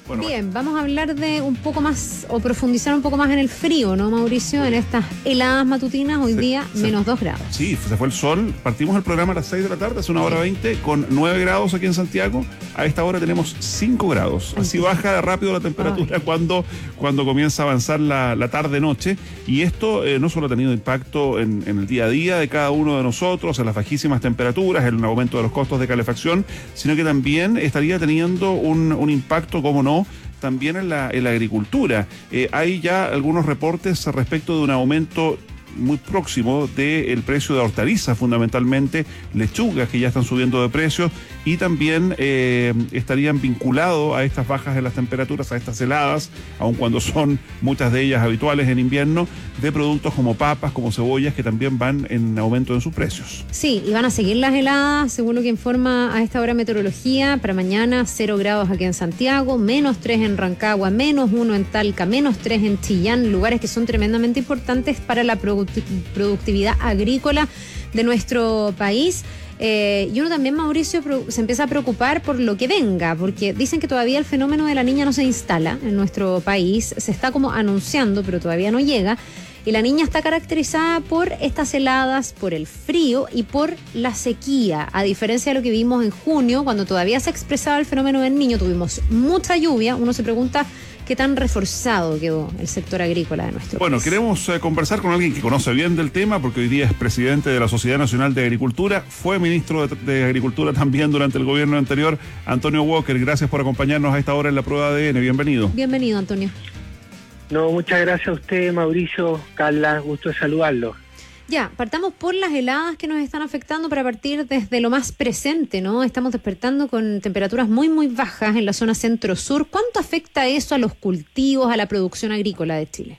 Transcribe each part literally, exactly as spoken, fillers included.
Bueno, Bien, bueno. vamos a hablar de un poco más, o profundizar un poco más en el frío, ¿no, Mauricio? En estas heladas matutinas, hoy Se, día se, menos dos grados. Sí, se fue el sol. Partimos el programa a las seis de la tarde, hace una hora veinte, con nueve grados aquí en Santiago. A esta hora tenemos cinco grados. Así baja rápido la temperatura cuando, cuando comienza a avanzar la, la tarde-noche. Y esto eh, no solo ha tenido impacto en, en el día a día de cada uno de nosotros, en las bajísimas temperaturas, en el aumento de los costos de calefacción, sino que también estaría teniendo un, un impacto, como no, también en la, en la agricultura. Eh, hay ya algunos reportes respecto de un aumento muy próximo del precio de hortalizas, fundamentalmente lechugas que ya están subiendo de precios, y también eh, estarían vinculados a estas bajas de las temperaturas, a estas heladas, aun cuando son muchas de ellas habituales en invierno, de productos como papas, como cebollas, que también van en aumento en sus precios. Sí, y van a seguir las heladas, según lo que informa a esta hora meteorología. Para mañana, cero grados aquí en Santiago, menos tres en Rancagua, menos uno en Talca, menos tres en Chillán, lugares que son tremendamente importantes para la productividad productividad agrícola de nuestro país. Eh, y uno también, Mauricio, se empieza a preocupar por lo que venga, porque dicen que todavía el fenómeno de la Niña no se instala en nuestro país, se está como anunciando, pero todavía no llega. Y la Niña está caracterizada por estas heladas, por el frío y por la sequía. A diferencia de lo que vimos en junio, cuando todavía se expresaba el fenómeno del Niño, tuvimos mucha lluvia. Uno se pregunta qué tan reforzado quedó el sector agrícola de nuestro bueno, país. Bueno, queremos eh, conversar con alguien que conoce bien del tema, porque hoy día es presidente de la Sociedad Nacional de Agricultura, fue ministro de, de Agricultura también durante el gobierno anterior, Antonio Walker. Gracias por acompañarnos a esta hora en la prueba de A D N. Bienvenido. Bienvenido, Antonio. No, muchas gracias a usted, Mauricio, Carla, gusto de saludarlo. Ya, partamos por las heladas que nos están afectando para partir desde lo más presente, ¿no? Estamos despertando con temperaturas muy, muy bajas en la zona centro-sur. ¿Cuánto afecta eso a los cultivos, a la producción agrícola de Chile?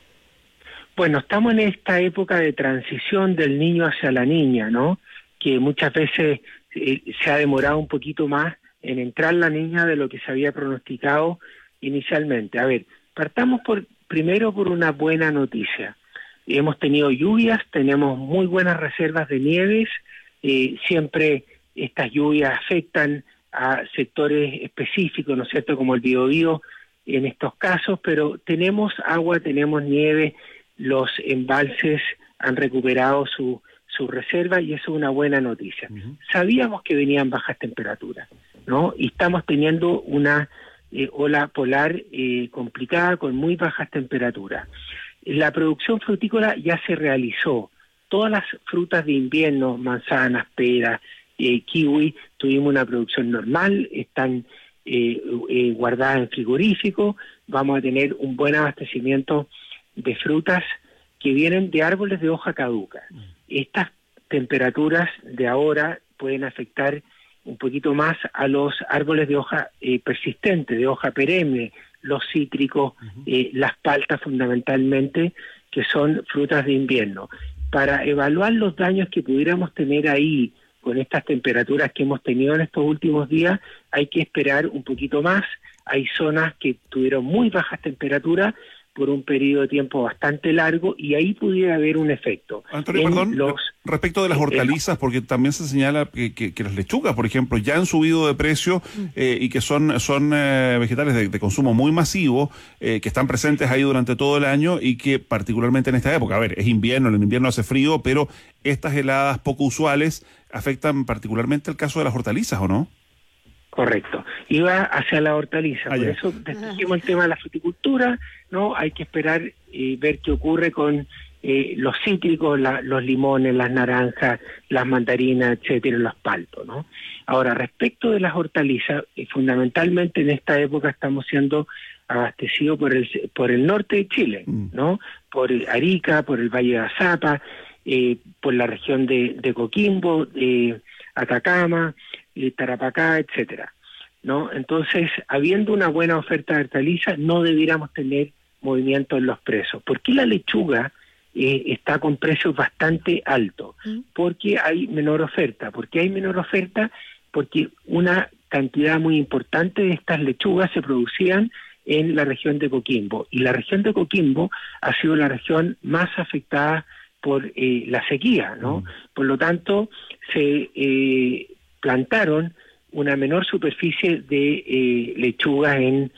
Bueno, estamos en esta época de transición del niño hacia la niña, ¿no? Que muchas veces eh, se ha demorado un poquito más en entrar la niña de lo que se había pronosticado inicialmente. A ver, partamos por primero por una buena noticia. Hemos tenido lluvias, tenemos muy buenas reservas de nieves, eh, siempre estas lluvias afectan a sectores específicos, ¿no es cierto?, como el Biobío en estos casos, pero tenemos agua, tenemos nieve, los embalses han recuperado su, su reserva y eso es una buena noticia. Uh-huh. Sabíamos que venían bajas temperaturas, ¿no? Y estamos teniendo una eh, ola polar eh, complicada con muy bajas temperaturas. La producción frutícola ya se realizó. Todas las frutas de invierno, manzanas, peras, eh, kiwi, tuvimos una producción normal, están eh, eh, guardadas en frigorífico. Vamos a tener un buen abastecimiento de frutas que vienen de árboles de hoja caduca. Estas temperaturas de ahora pueden afectar un poquito más a los árboles de hoja eh, persistente, de hoja perenne, los cítricos, uh-huh. eh, las paltas fundamentalmente, que son frutas de invierno. Para evaluar los daños que pudiéramos tener ahí con estas temperaturas que hemos tenido en estos últimos días, hay que esperar un poquito más. Hay zonas que tuvieron muy bajas temperaturas por un periodo de tiempo bastante largo y ahí pudiera haber un efecto. Antonio, perdón, los, respecto de las hortalizas, porque también se señala que, que, que las lechugas, por ejemplo, ya han subido de precio eh, y que son, son eh, vegetales de, de consumo muy masivo, eh, que están presentes ahí durante todo el año y que particularmente en esta época, a ver, es invierno, en el invierno hace frío, pero estas heladas poco usuales afectan particularmente el caso de las hortalizas, ¿o no? Correcto, iba hacia la hortaliza, ah, por ya. eso discutimos el tema de la fruticultura, ¿no? Hay que esperar y eh, ver qué ocurre con eh, los cítricos, la, los limones, las naranjas, las mandarinas, etcétera, los paltos, ¿no? Ahora, respecto de las hortalizas, eh, fundamentalmente en esta época estamos siendo abastecidos por el por el norte de Chile, ¿no? Por Arica, por el Valle de Azapa, eh, por la región de, de Coquimbo, eh, Atacama, eh, Tarapacá, etcétera, ¿no? Entonces, habiendo una buena oferta de hortalizas, no debiéramos tener movimiento en los precios. ¿Por qué la lechuga eh, está con precios bastante altos? Porque hay menor oferta. ¿Por qué hay menor oferta? Porque una cantidad muy importante de estas lechugas se producían en la región de Coquimbo, y la región de Coquimbo ha sido la región más afectada por eh, la sequía, ¿no? Mm. Por lo tanto, se eh, plantaron una menor superficie de eh, lechugas en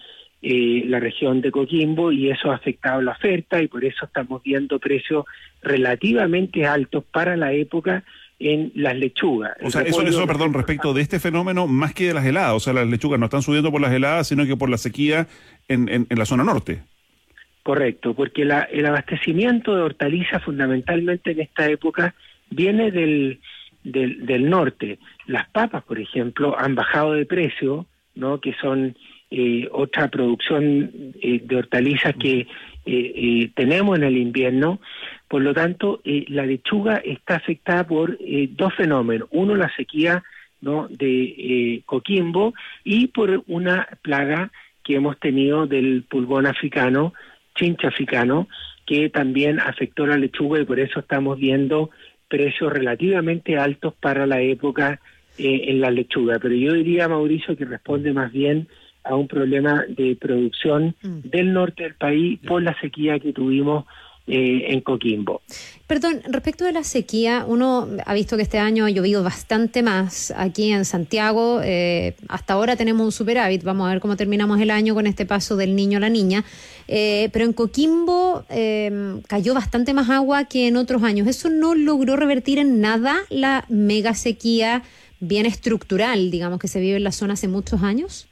eh, la región de Coquimbo, y eso ha afectado la oferta, y por eso estamos viendo precios relativamente altos para la época en las lechugas. O sea, eso, eso, perdón, respecto de este fenómeno, más que de las heladas, o sea, las lechugas no están subiendo por las heladas, sino que por la sequía en, en, en la zona norte. Correcto, porque la, el abastecimiento de hortalizas fundamentalmente en esta época viene del, del, del norte. Las papas, por ejemplo, han bajado de precio, ¿no? Que son eh, otra producción eh, de hortalizas que eh, eh, tenemos en el invierno. Por lo tanto, eh, la lechuga está afectada por eh, dos fenómenos. Uno, la sequía, ¿no? de eh, Coquimbo, y por una plaga que hemos tenido del pulgón africano, chincha africano, que también afectó la lechuga, y por eso estamos viendo precios relativamente altos para la época eh, en la lechuga. Pero yo diría, Mauricio, que responde más bien a un problema de producción mm. del norte del país por la sequía que tuvimos Eh, en Coquimbo. Perdón, respecto de la sequía, uno ha visto que este año ha llovido bastante más aquí en Santiago. Eh, hasta ahora tenemos un superávit, vamos a ver cómo terminamos el año con este paso del niño a la niña. Eh, pero en Coquimbo eh, cayó bastante más agua que en otros años. ¿Eso no logró revertir en nada la mega sequía bien estructural, digamos, que se vive en la zona hace muchos años?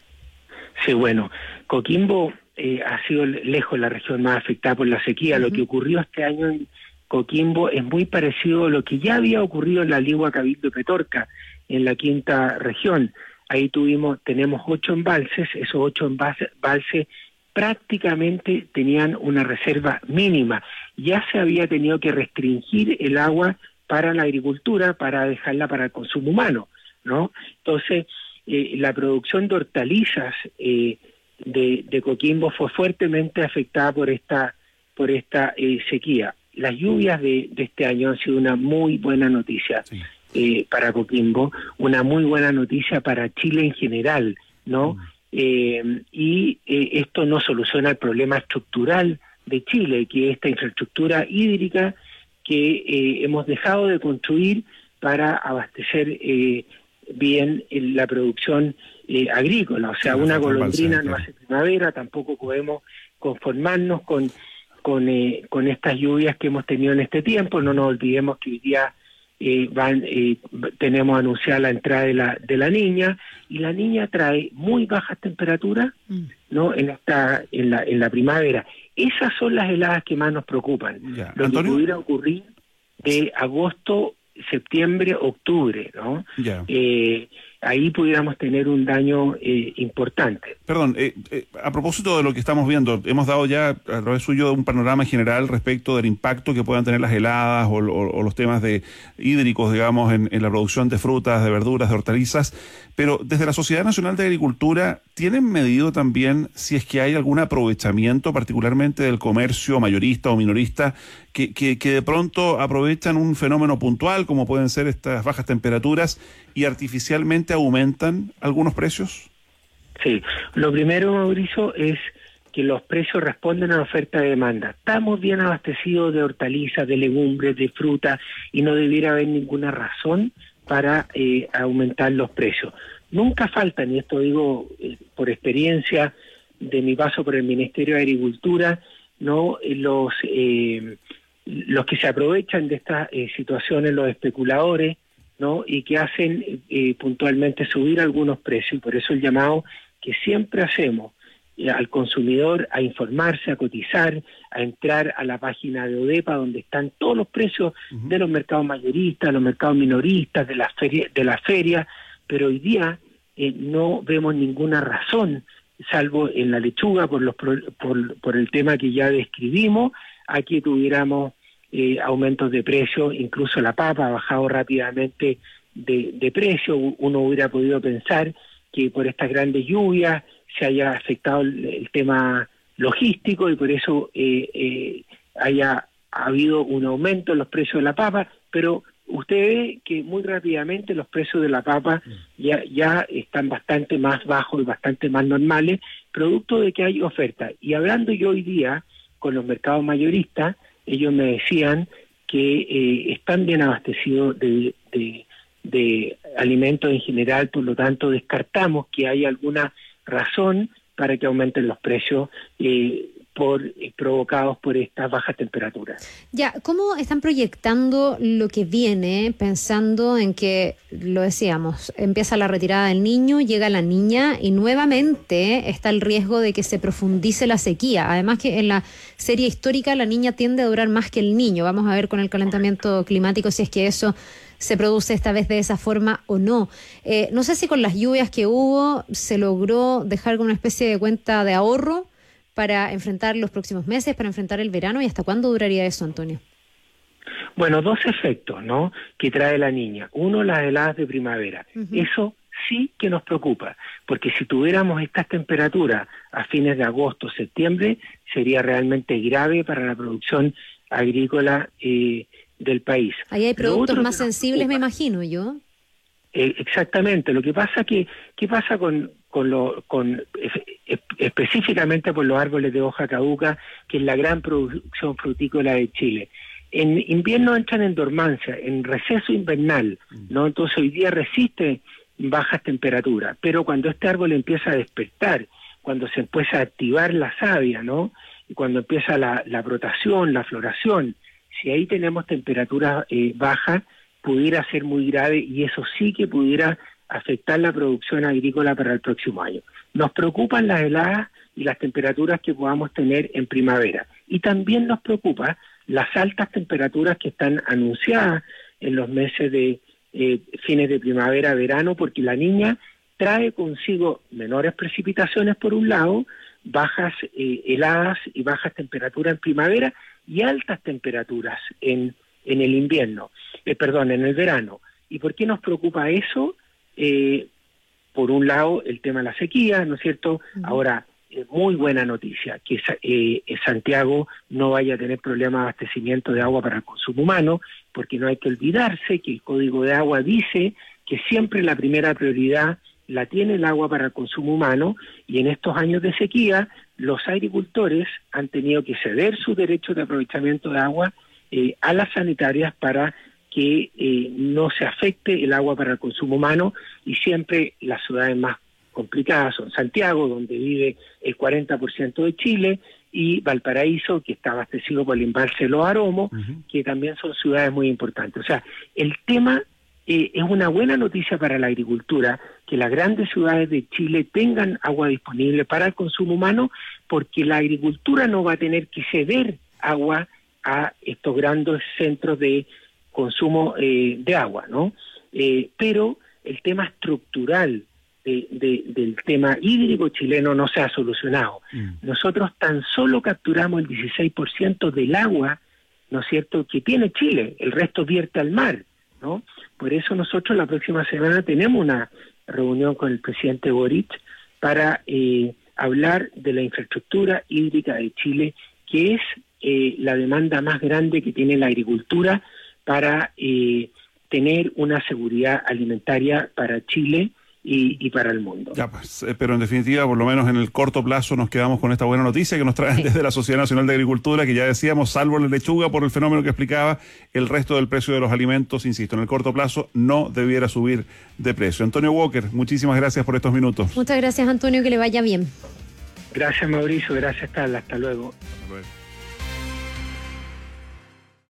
Sí, bueno, Coquimbo Eh, ha sido lejos la región más afectada por la sequía. Uh-huh. Lo que ocurrió este año en Coquimbo es muy parecido a lo que ya había ocurrido en la Ligua Cabildo Petorca, en la quinta región. Ahí tuvimos, tenemos ocho embalses, esos ocho embalses prácticamente tenían una reserva mínima. Ya se había tenido que restringir el agua para la agricultura, para dejarla para el consumo humano, ¿no? Entonces, eh, la producción de hortalizas eh, De, de Coquimbo fue fuertemente afectada por esta por esta eh, sequía. Las lluvias de, de este año han sido una muy buena noticia sí. eh, para Coquimbo, una muy buena noticia para Chile en general, ¿no? Mm. Eh, y eh, esto no soluciona el problema estructural de Chile, que es esta infraestructura hídrica que eh, hemos dejado de construir para abastecer eh, bien la producción eh, agrícola. O sea, sí, una golondrina no hace primavera, tampoco podemos conformarnos con con, eh, con estas lluvias que hemos tenido en este tiempo. No nos olvidemos que hoy día eh, van eh, tenemos anunciada la entrada de la de la niña, y la niña trae muy bajas temperaturas, mm. ¿no? En esta en la en la primavera. Esas son las heladas que más nos preocupan. Ya. Lo ¿Antonio? Que pudiera ocurrir de agosto, septiembre, octubre, ¿no? Yeah. Eh, ahí pudiéramos tener un daño eh, importante. Perdón, eh, eh, a propósito de lo que estamos viendo, hemos dado ya a través suyo un panorama general respecto del impacto que puedan tener las heladas o, o, o los temas de hídricos, digamos, en, en la producción de frutas, de verduras, de hortalizas, pero desde la Sociedad Nacional de Agricultura, ¿tienen medido también si es que hay algún aprovechamiento, particularmente del comercio mayorista o minorista, que, que, que de pronto aprovechan un fenómeno puntual, como pueden ser estas bajas temperaturas, y artificialmente aumentan algunos precios? Sí, lo primero, Mauricio, es que los precios responden a la oferta y demanda. Estamos bien abastecidos de hortalizas, de legumbres, de frutas, y no debiera haber ninguna razón para eh, aumentar los precios. Nunca faltan, y esto digo eh, por experiencia de mi paso por el Ministerio de Agricultura, no los eh, los que se aprovechan de estas eh, situaciones, los especuladores, ¿no? Y que hacen eh, puntualmente subir algunos precios, y por eso el llamado que siempre hacemos eh, al consumidor a informarse, a cotizar, a entrar a la página de ODEPA, donde están todos los precios uh-huh. de los mercados mayoristas, los mercados minoristas, de las ferias, de la feria, pero hoy día eh, no vemos ninguna razón, salvo en la lechuga, por los por, por el tema que ya describimos, a que tuviéramos Eh, aumentos de precio. Incluso la papa ha bajado rápidamente de, de precio. Uno hubiera podido pensar que por estas grandes lluvias se haya afectado el, el tema logístico, y por eso eh, eh, haya habido un aumento en los precios de la papa, pero usted ve que muy rápidamente los precios de la papa ya, ya están bastante más bajos y bastante más normales, producto de que hay oferta. Y hablando yo hoy día con los mercados mayoristas, ellos me decían que eh, están bien abastecidos de, de, de alimentos en general, por lo tanto descartamos que haya alguna razón para que aumenten los precios eh, por eh, provocados por estas bajas temperaturas. Ya, ¿cómo están proyectando lo que viene, pensando en que, lo decíamos, empieza la retirada del niño, llega la niña y nuevamente está el riesgo de que se profundice la sequía? Además que en la serie histórica la niña tiende a durar más que el niño. Vamos a ver con el calentamiento climático si es que eso se produce esta vez de esa forma o no. Eh, no sé si con las lluvias que hubo se logró dejar con una especie de cuenta de ahorro para enfrentar los próximos meses, para enfrentar el verano, ¿y hasta cuándo duraría eso, Antonio? Bueno, dos efectos, ¿no?, que trae la niña. Uno, las heladas de primavera. Uh-huh. Eso sí que nos preocupa, porque si tuviéramos estas temperaturas a fines de agosto, septiembre, sería realmente grave para la producción agrícola eh, del país. Ahí hay productos más sensibles, me imagino yo. Eh, exactamente. Lo que pasa que, ¿qué pasa con con lo con es, específicamente por los árboles de hoja caduca, que es la gran producción frutícola de Chile? En invierno entran en dormancia, en receso invernal, ¿no? Entonces hoy día resiste bajas temperaturas, pero cuando este árbol empieza a despertar, cuando se empieza a activar la savia, ¿no?, y cuando empieza la, la brotación, la floración, si ahí tenemos temperaturas eh, bajas, pudiera ser muy grave, y eso sí que pudiera afectar la producción agrícola para el próximo año. Nos preocupan las heladas y las temperaturas que podamos tener en primavera, y también nos preocupa las altas temperaturas que están anunciadas en los meses de eh, fines de primavera, verano, porque la niña trae consigo menores precipitaciones por un lado, bajas eh, heladas y bajas temperaturas en primavera y altas temperaturas en, en el invierno, eh, perdón, en el verano. ¿Y por qué nos preocupa eso? Eh, por un lado, el tema de la sequía, ¿no es cierto? Uh-huh. Ahora, eh, muy buena noticia, que eh, Santiago no vaya a tener problemas de abastecimiento de agua para el consumo humano, porque no hay que olvidarse que el Código de Agua dice que siempre la primera prioridad la tiene el agua para el consumo humano, y en estos años de sequía los agricultores han tenido que ceder su derecho de aprovechamiento de agua eh, a las sanitarias para que eh, no se afecte el agua para el consumo humano, y siempre las ciudades más complicadas son Santiago, donde vive el cuarenta por ciento de Chile, y Valparaíso, que está abastecido por el embalse Los Aromos, uh-huh. que también son ciudades muy importantes. O sea, el tema eh, es una buena noticia para la agricultura, que las grandes ciudades de Chile tengan agua disponible para el consumo humano, porque la agricultura no va a tener que ceder agua a estos grandes centros de consumo eh, de agua, ¿no? Eh, pero el tema estructural de, de, del tema hídrico chileno no se ha solucionado. Mm. Nosotros tan solo capturamos el dieciséis por ciento del agua, ¿no es cierto?, que tiene Chile, el resto vierte al mar, ¿no? Por eso nosotros la próxima semana tenemos una reunión con el presidente Boric para eh, hablar de la infraestructura hídrica de Chile, que es eh, la demanda más grande que tiene la agricultura para eh, tener una seguridad alimentaria para Chile y, y para el mundo. Ya, pues, eh, pero en definitiva, por lo menos en el corto plazo, nos quedamos con esta buena noticia que nos traen sí. desde la Sociedad Nacional de Agricultura, que ya decíamos, salvo la lechuga por el fenómeno que explicaba, el resto del precio de los alimentos, insisto, en el corto plazo no debiera subir de precio. Antonio Walker, muchísimas gracias por estos minutos. Muchas gracias, Antonio, que le vaya bien. Gracias, Mauricio, gracias, Carla, hasta luego. Hasta luego.